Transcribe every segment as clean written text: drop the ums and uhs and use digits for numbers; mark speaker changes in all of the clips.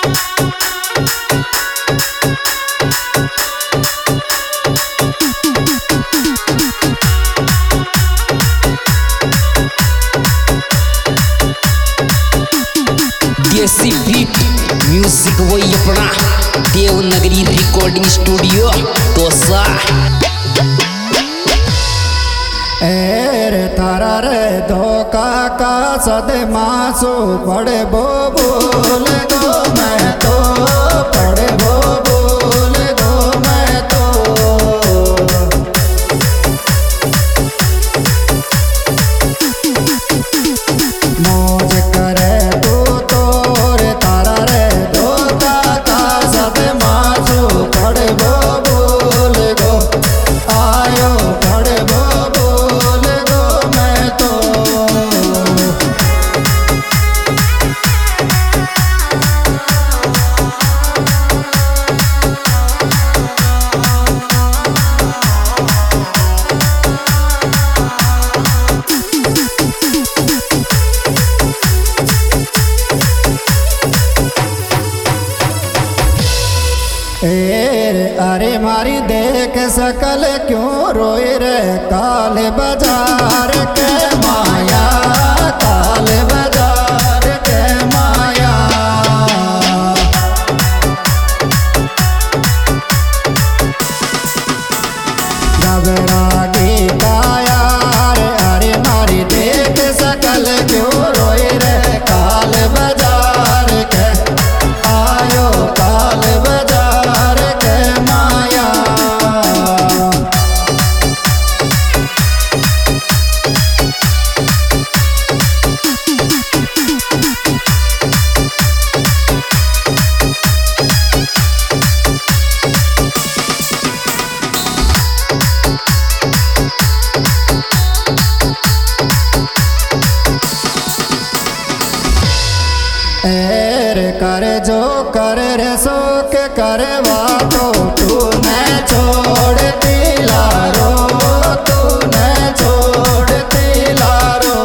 Speaker 1: देसी beat music वही अपना देवनगरी रिकॉर्डिंग स्टूडियो तोसा।
Speaker 2: रे तारा रे धोखा का सदमासु पड़े बो बोल दो मैं तो पड़े बो बोल दो मैं तो मौज करे तू तो रे तारा रे धोखा का सदमासु पड़े बो बोल दो आयो पड़े बो बोल दो मैं तो अरे मारी देख सकल क्यों रोए रे काल बाजार के माया काल बाजार के माया घबरागी काया अरे मारी देख सकल क्यों रोए रे काल बाजार के आयो काल बाजार के माया कर जो कर रे सो के करवा तो तूने छोड़ती लारो तूने छोड़ती लारो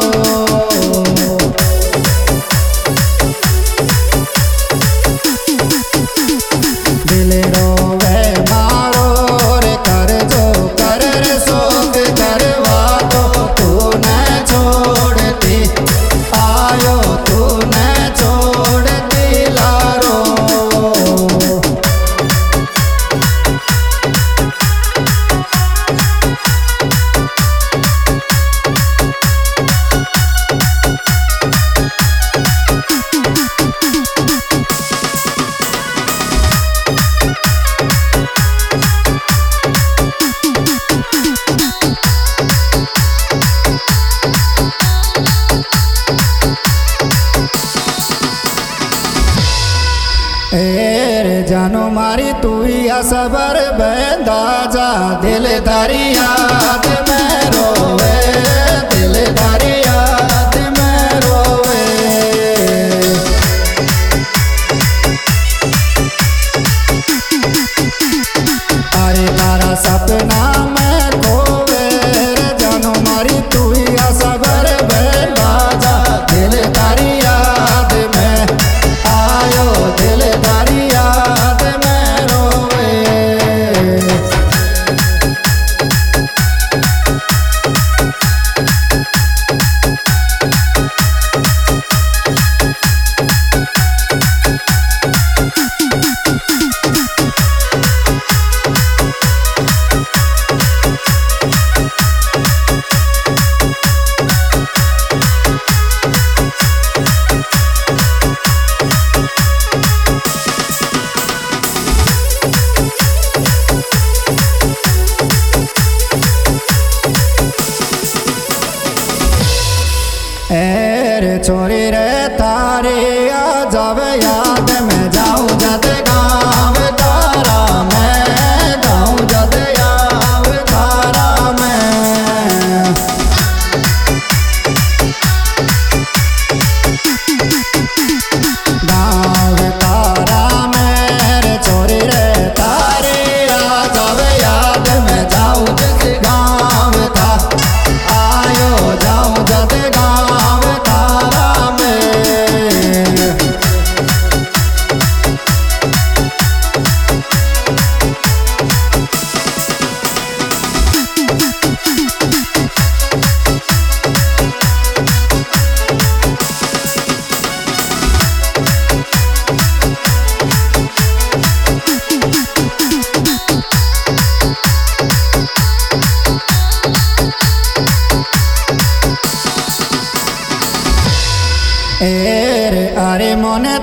Speaker 2: दिल रोवे मारो रे कर जो कर रे सो के करवा तो तूने छोड़ती आयो तूने छोड़ती लारो जानो मारी तू या सबर बंदा जा दिल धारी याद में रोवे दिल धारी याद में रोवे अरे तारा सपना में खोवे जानो मारी तू या सबर बंदा जा दिल धारी याद में आयो दिल धारी याद में रोवे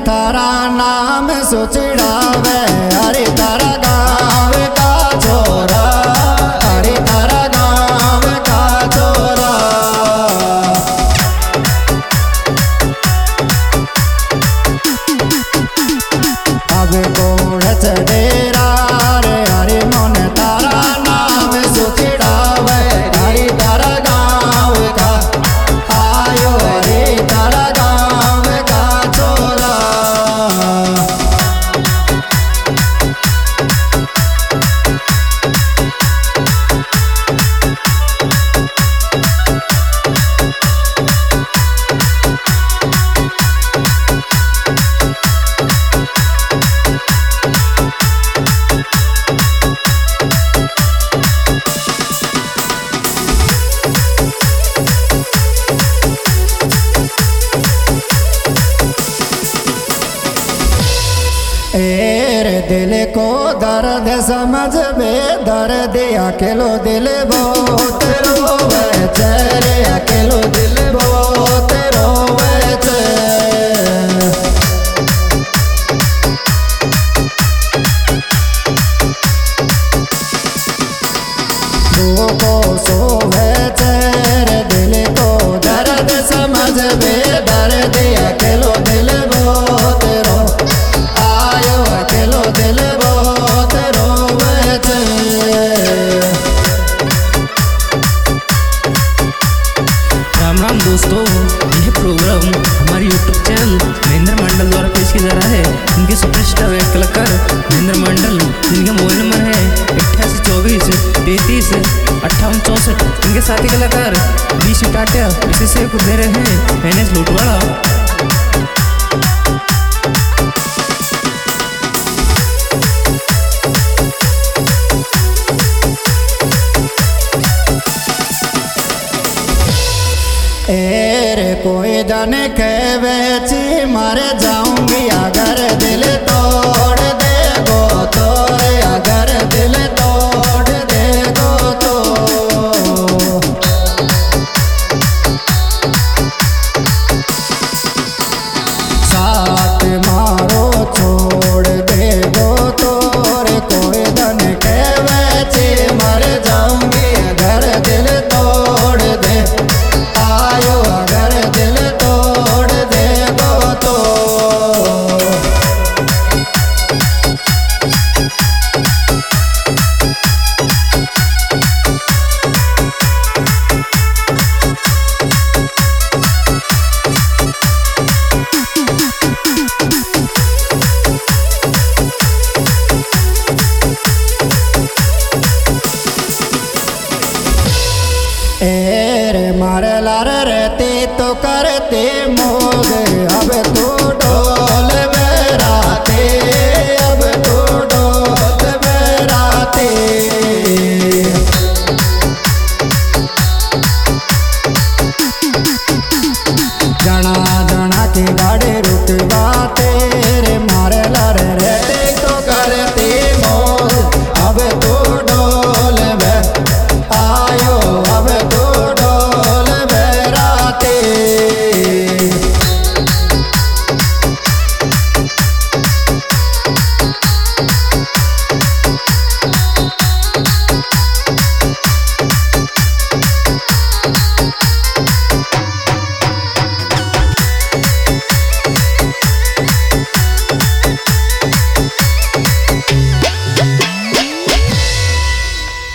Speaker 2: थारा नाम सुचिड़ावे अरे तारा गाँव का छोरा अरे तारा गाँव का छोरा अब कोण चढ़ेरा रे अरे मन तारा नाम सुचिड़ावे अरे तारा गाँव का आयो अरे तारा गाँव का छोरा एर दिल को दर्द समझ में दर्द अकेलो दिल बहुत रोवे चेरे अकेलो दिल बहुत रोवे चे को सोवे चेरे दिल को दर्द समझ में दर्द अकेलो दिल बहुत रो आयो अकेलो दिल बहुत रोवे चे
Speaker 1: राम राम दोस्तों, यह प्रोग्राम हमारे यूट्यूब चैनल महेंद्र मंडल द्वारा पेश किया जा रहा है। इनके सुपरस्टार व कलाकार महेंद्र मंडल, जिनका मोबाइल नंबर है 8824 33 5864। इनके साथी कलाकार बीसी टाटिया, इसे दे रहे हैं NS लूटवाड़ा।